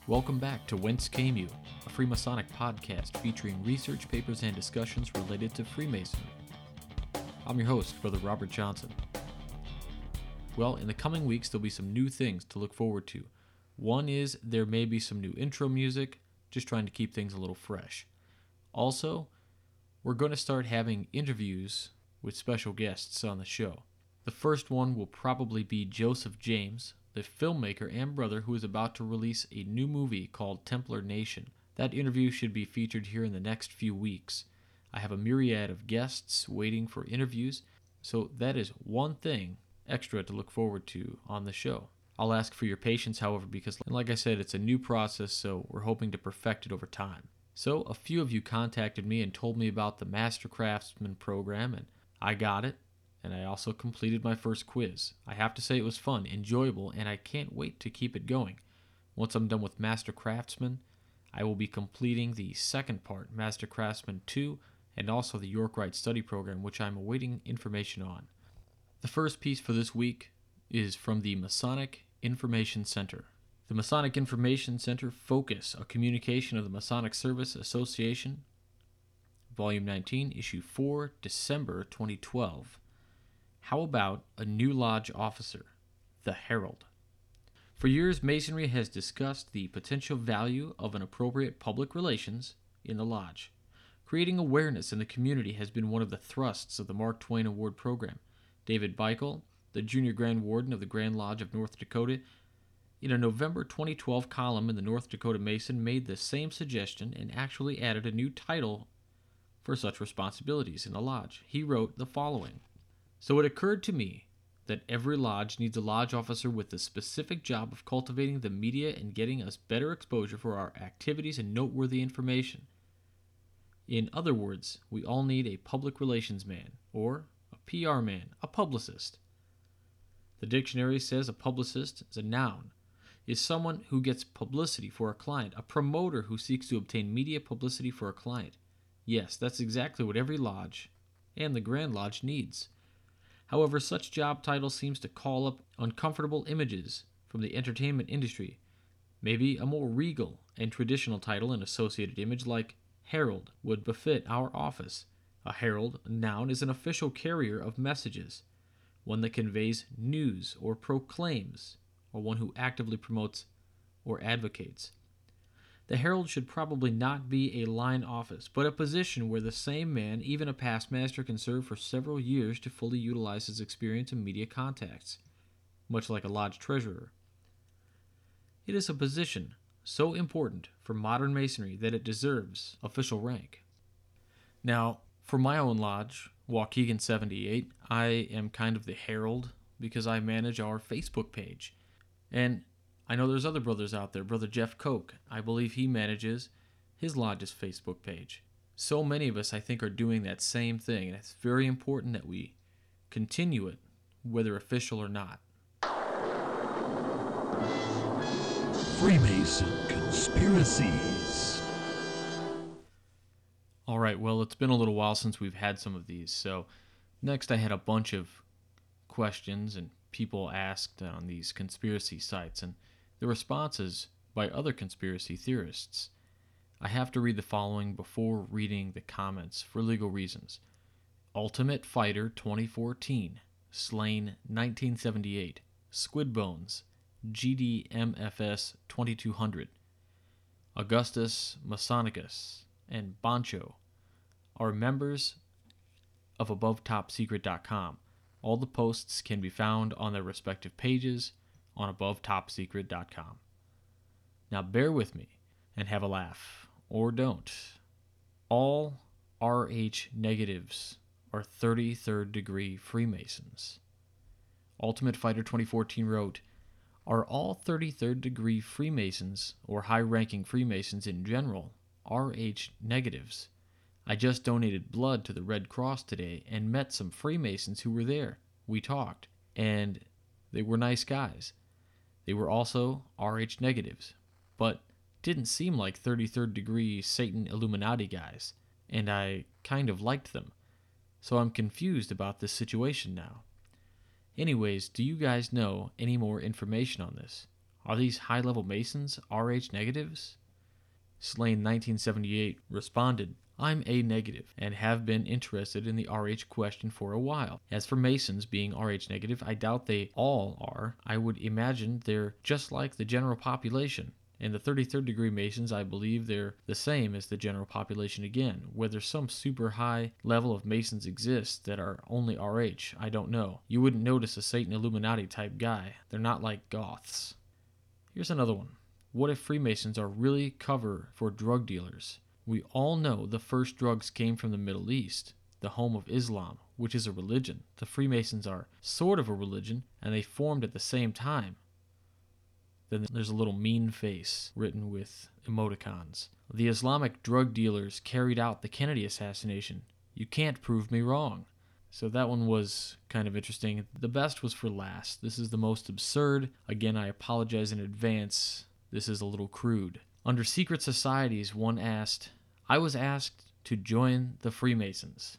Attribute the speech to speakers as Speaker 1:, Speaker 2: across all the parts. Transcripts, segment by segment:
Speaker 1: Welcome back to Whence Came You, a Freemasonic podcast featuring research papers and discussions related to Freemasonry. I'm your host, Brother Robert Johnson. Well, in the coming weeks, there'll be some new things to look forward to. One is there may be some new intro music, just trying to keep things a little fresh. Also, we're going to start having interviews with special guests on the show. The first one will probably be Joseph James, the filmmaker and brother who is about to release a new movie called Templar Nation. That interview should be featured here in the next few weeks. I have a myriad of guests waiting for interviews, so that is one thing extra to look forward to on the show. I'll ask for your patience, however, because like I said, it's a new process, so we're hoping to perfect it over time. So a few of you contacted me and told me about the Master Craftsman program, and I got it. And I also completed my first quiz. I have to say it was fun, enjoyable, and I can't wait to keep it going. Once I'm done with Master Craftsman, I will be completing the second part, Master Craftsman 2, and also the York-Rite Study Program, which I'm awaiting information on. The first piece for this week is from the Masonic Information Center. The Masonic Information Center Focus, a communication of the Masonic Service Association, Volume 19, Issue 4, December 2012. How about a new lodge officer, the Herald? For years, Masonry has discussed the potential value of an appropriate public relations in the lodge. Creating awareness in the community has been one of the thrusts of the Mark Twain Award program. David Beichel, the Junior Grand Warden of the Grand Lodge of North Dakota, in a November 2012 column in the North Dakota Mason, made the same suggestion and actually added a new title for such responsibilities in the lodge. He wrote the following: "So it occurred to me that every lodge needs a lodge officer with the specific job of cultivating the media and getting us better exposure for our activities and noteworthy information. In other words, we all need a public relations man, or a PR man, a publicist. The dictionary says a publicist is a noun, is someone who gets publicity for a client, a promoter who seeks to obtain media publicity for a client. Yes, that's exactly what every lodge, and the Grand Lodge, needs. However, such job title seems to call up uncomfortable images from the entertainment industry. Maybe a more regal and traditional title and associated image like Herald would befit our office. A herald, a noun, is an official carrier of messages, one that conveys news or proclaims, or one who actively promotes or advocates. The herald should probably not be a line office, but a position where the same man, even a past master, can serve for several years to fully utilize his experience in media contacts, much like a lodge treasurer. It is a position so important for modern Masonry that it deserves official rank." Now, for my own lodge, Waukegan 78, I am kind of the herald because I manage our Facebook page. And I know there's other brothers out there. Brother Jeff Koch, I believe he manages his lodge's Facebook page. So many of us, I think, are doing that same thing, and it's very important that we continue it, whether official or not.
Speaker 2: Freemason Conspiracies.
Speaker 1: All right, well, it's been a little while since we've had some of these, so next I had a bunch of questions and people asked on these conspiracy sites, and the responses by other conspiracy theorists. I have to read the following before reading the comments for legal reasons. Ultimate Fighter 2014, slain 1978, Squid Bones, GDMFS 2200, Augustus Masonicus, and Boncho are members of AboveTopSecret.com. All the posts can be found on their respective pages on AboveTopSecret.com. Now bear with me and have a laugh, or don't. All RH negatives are 33rd degree Freemasons. Ultimate Fighter 2014 wrote, "Are all 33rd degree Freemasons, or high-ranking Freemasons in general, RH negatives? I just donated blood to the Red Cross today and met some Freemasons who were there. We talked, and they were nice guys. They were also RH negatives, but didn't seem like 33rd degree Satan Illuminati guys, and I kind of liked them. So I'm confused about this situation now. Anyways, do you guys know any more information on this? Are these high-level Masons Rh negatives? Slane 1978 responded, I'm A negative and have been interested in the Rh question for a while. As for Masons being Rh negative, I doubt they all are. I would imagine they're just like the general population. And the 33rd degree Masons, I believe they're the same as the general population again. Whether some super high level of Masons exists that are only Rh, I don't know. You wouldn't notice a Satan Illuminati type guy. They're not like Goths. Here's another one. What if Freemasons are really cover for drug dealers? We all know the first drugs came from the Middle East, the home of Islam, which is a religion. The Freemasons are sort of a religion, and they formed at the same time. Then there's a little mean face written with emoticons. The Islamic drug dealers carried out the Kennedy assassination. You can't prove me wrong. So that one was kind of interesting. The best was for last. This is the most absurd. Again, I apologize in advance. This is a little crude. Under secret societies, one asked, I was asked to join the Freemasons.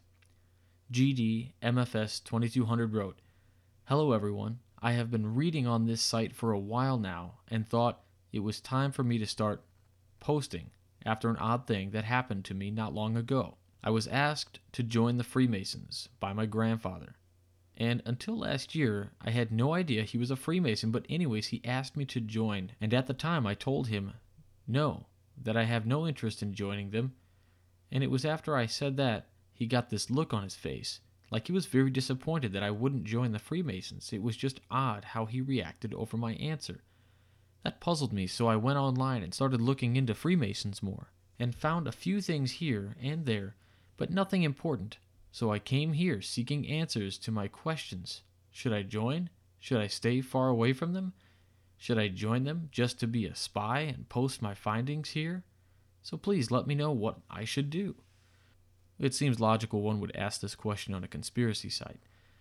Speaker 1: GD MFS 2200 wrote, Hello everyone. I have been reading on this site for a while now and thought it was time for me to start posting after an odd thing that happened to me not long ago. I was asked to join the Freemasons by my grandfather. And until last year, I had no idea he was a Freemason, but anyways, he asked me to join. And at the time, I told him, no, that I have no interest in joining them. And it was after I said that, he got this look on his face, like he was very disappointed that I wouldn't join the Freemasons. It was just odd how he reacted over my answer. That puzzled me, so I went online and started looking into Freemasons more, and found a few things here and there, but nothing important. So I came here seeking answers to my questions. Should I join? Should I stay far away from them? Should I join them just to be a spy and post my findings here? So please let me know what I should do. It seems logical one would ask this question on a conspiracy site.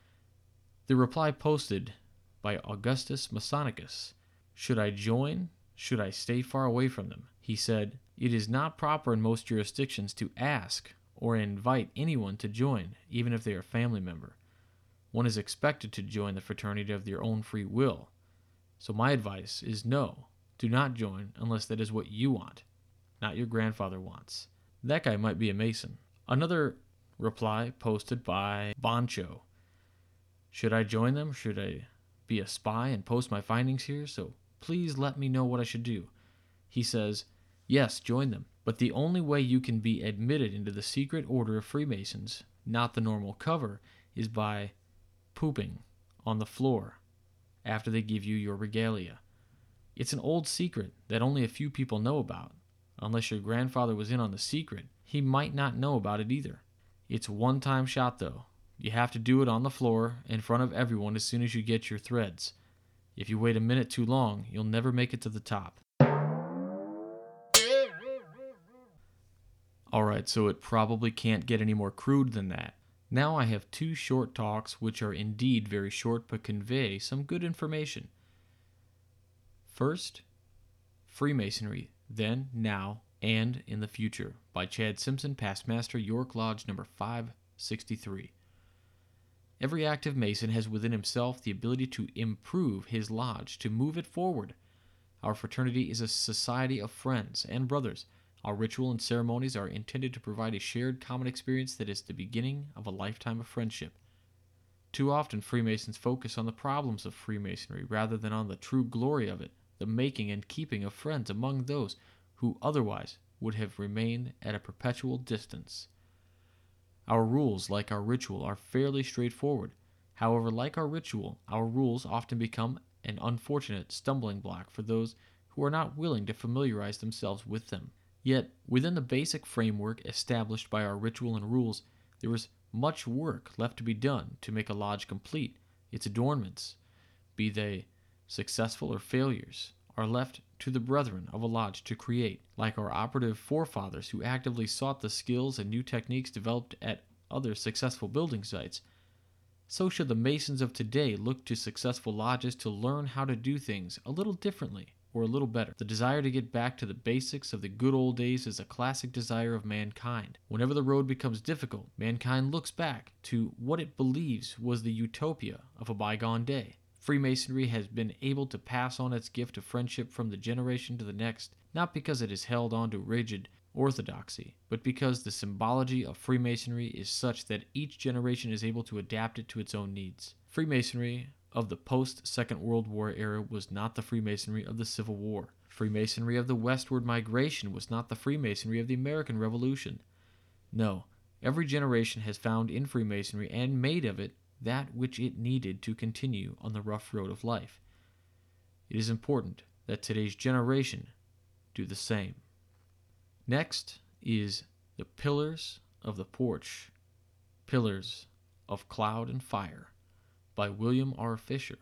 Speaker 1: The reply posted by Augustus Masonicus. Should I join? Should I stay far away from them? He said, it is not proper in most jurisdictions to ask or invite anyone to join, even if they are a family member. One is expected to join the fraternity of their own free will. So my advice is no, do not join unless that is what you want, not your grandfather wants. That guy might be a Mason. Another reply posted by Boncho. Should I join them? Should I be a spy and post my findings here? So please let me know what I should do. He says, yes, join them. But the only way you can be admitted into the secret order of Freemasons, not the normal cover, is by pooping on the floor after they give you your regalia. It's an old secret that only a few people know about. Unless your grandfather was in on the secret, he might not know about it either. It's a one-time shot though. You have to do it on the floor in front of everyone as soon as you get your threads. If you wait a minute too long, you'll never make it to the top. Alright, so it probably can't get any more crude than that. Now I have two short talks which are indeed very short but convey some good information. First, Freemasonry, then, now, and in the future, by Chad Simpson, Past Master, York Lodge number 563. Every active Mason has within himself the ability to improve his lodge, to move it forward. Our fraternity is a society of friends and brothers. Our ritual and ceremonies are intended to provide a shared common experience that is the beginning of a lifetime of friendship. Too often Freemasons focus on the problems of Freemasonry rather than on the true glory of it, the making and keeping of friends among those who otherwise would have remained at a perpetual distance. Our rules, like our ritual, are fairly straightforward. However, like our ritual, our rules often become an unfortunate stumbling block for those who are not willing to familiarize themselves with them. Yet, within the basic framework established by our ritual and rules, there is much work left to be done to make a lodge complete. Its adornments, be they successful or failures, are left to the brethren of a lodge to create, like our operative forefathers who actively sought the skills and new techniques developed at other successful building sites. So should the Masons of today look to successful lodges to learn how to do things a little differently or a little better. The desire to get back to the basics of the good old days is a classic desire of mankind. Whenever the road becomes difficult, mankind looks back to what it believes was the utopia of a bygone day. Freemasonry has been able to pass on its gift of friendship from the generation to the next, not because it has held on to rigid orthodoxy, but because the symbology of Freemasonry is such that each generation is able to adapt it to its own needs. Freemasonry of the post-Second World War era was not the Freemasonry of the Civil War. Freemasonry of the westward migration was not the Freemasonry of the American Revolution. No, every generation has found in Freemasonry and made of it that which it needed to continue on the rough road of life. It is important that today's generation do the same. Next is The Pillars of the Porch, Pillars of Cloud and Fire by William R. Fisher.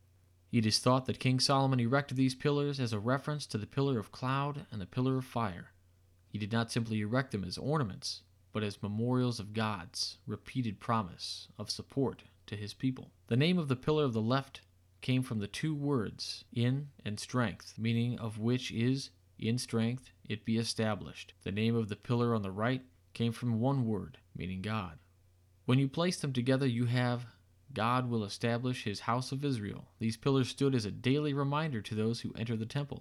Speaker 1: It is thought that King Solomon erected these pillars as a reference to the pillar of cloud and the pillar of fire. He did not simply erect them as ornaments, but as memorials of God's repeated promise of support to his people. The name of the pillar of the left came from the two words, in and strength, meaning of which is, in strength it be established. The name of the pillar on the right came from one word, meaning God. When you place them together, you have God will establish his house of Israel. These pillars stood as a daily reminder to those who enter the temple.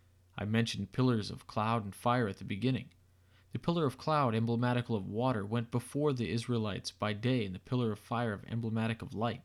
Speaker 1: I mentioned pillars of cloud and fire at the beginning. The pillar of cloud, emblematical of water, went before the Israelites by day, and the pillar of fire, emblematic of light,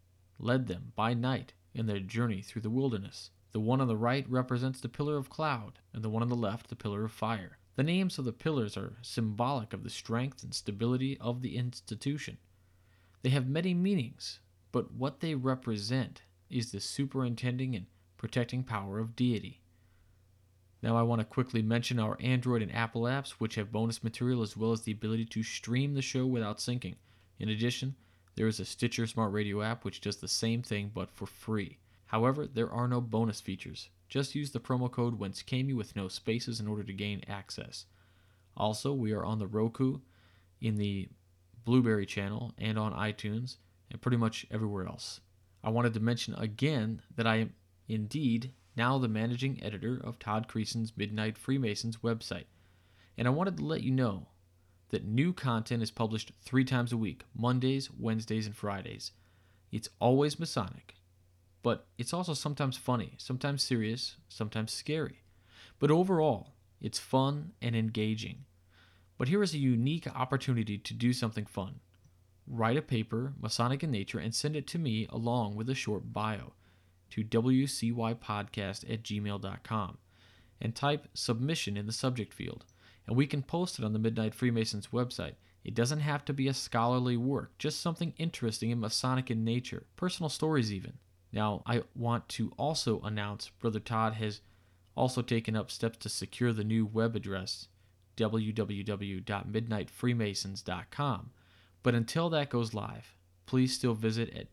Speaker 1: led them by night in their journey through the wilderness. The one on the right represents the pillar of cloud, and the one on the left the pillar of fire. The names of the pillars are symbolic of the strength and stability of the institution. They have many meanings, but what they represent is the superintending and protecting power of deity. Now I want to quickly mention our Android and Apple apps, which have bonus material as well as the ability to stream the show without syncing. In addition, there is a Stitcher Smart Radio app which does the same thing but for free. However, there are no bonus features. Just use the promo code WhenceCameYou with no spaces in order to gain access. Also, we are on the Roku, in the Blueberry channel, and on iTunes, and pretty much everywhere else. I wanted to mention again that I am indeed now the managing editor of Todd Creason's Midnight Freemasons website, and I wanted to let you know that new content is published 3 times a week, Mondays, Wednesdays, and Fridays. It's always Masonic, but it's also sometimes funny, sometimes serious, sometimes scary. But overall, it's fun and engaging. But here is a unique opportunity to do something fun. Write a paper, Masonic in Nature, and send it to me along with a short bio to wcypodcast@gmail.com and type submission in the subject field, and we can post it on the Midnight Freemasons website. It doesn't have to be a scholarly work, just something interesting and Masonic in nature, personal stories even. Now, I want to also announce Brother Todd has also taken up steps to secure the new web address, www.midnightfreemasons.com. But until that goes live, please still visit at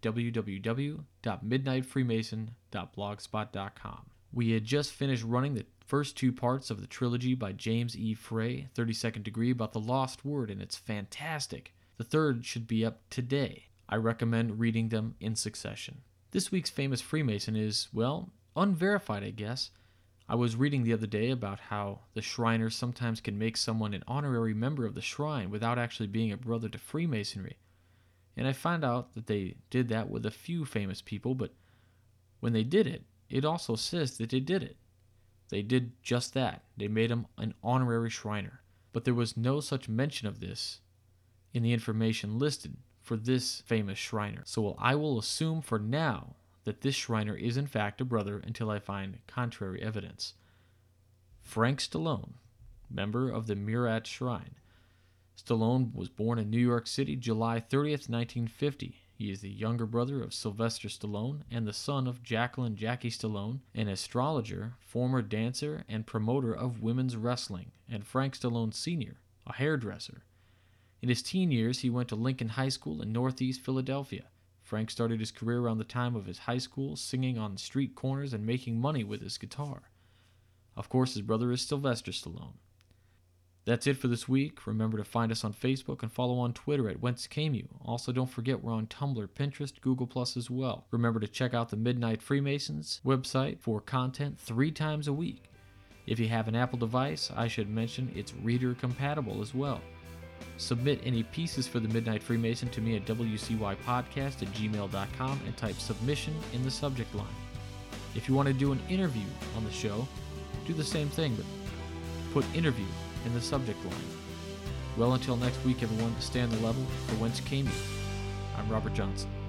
Speaker 1: www.midnightfreemason.blogspot.com. We had just finished running the first 2 parts of the trilogy by James E. Frey, 32nd Degree, about the lost word, and it's fantastic. The third should be up today. I recommend reading them in succession. This week's famous Freemason is, well, unverified, I guess. I was reading the other day about how the Shriners sometimes can make someone an honorary member of the Shrine without actually being a brother to Freemasonry. And I found out that they did that with a few famous people, but when they did it, it also says that they did it. They did just that. They made him an honorary Shriner. But there was no such mention of this in the information listed for this famous Shriner. So I will assume for now that this Shriner is in fact a brother until I find contrary evidence. Frank Stallone, member of the Murat Shrine. Stallone was born in New York City, July 30th, 1950. He is the younger brother of Sylvester Stallone and the son of Jacqueline Jackie Stallone, an astrologer, former dancer, and promoter of women's wrestling, and Frank Stallone Sr., a hairdresser. In his teen years, he went to Lincoln High School in Northeast Philadelphia. Frank started his career around the time of his high school, singing on street corners and making money with his guitar. Of course, his brother is Sylvester Stallone. That's it for this week. Remember to find us on Facebook and follow on Twitter at WhenceCameYou. Also, don't forget we're on Tumblr, Pinterest, Google Plus as well. Remember to check out the Midnight Freemasons website for content 3 times a week. If you have an Apple device, I should mention it's reader compatible as well. Submit any pieces for the Midnight Freemason to me at wcypodcast@gmail.com and type submission in the subject line. If you want to do an interview on the show, do the same thing, but put interview in the subject line. Well, until next week, everyone, stay on the level for Whence Came You. I'm Robert Johnson.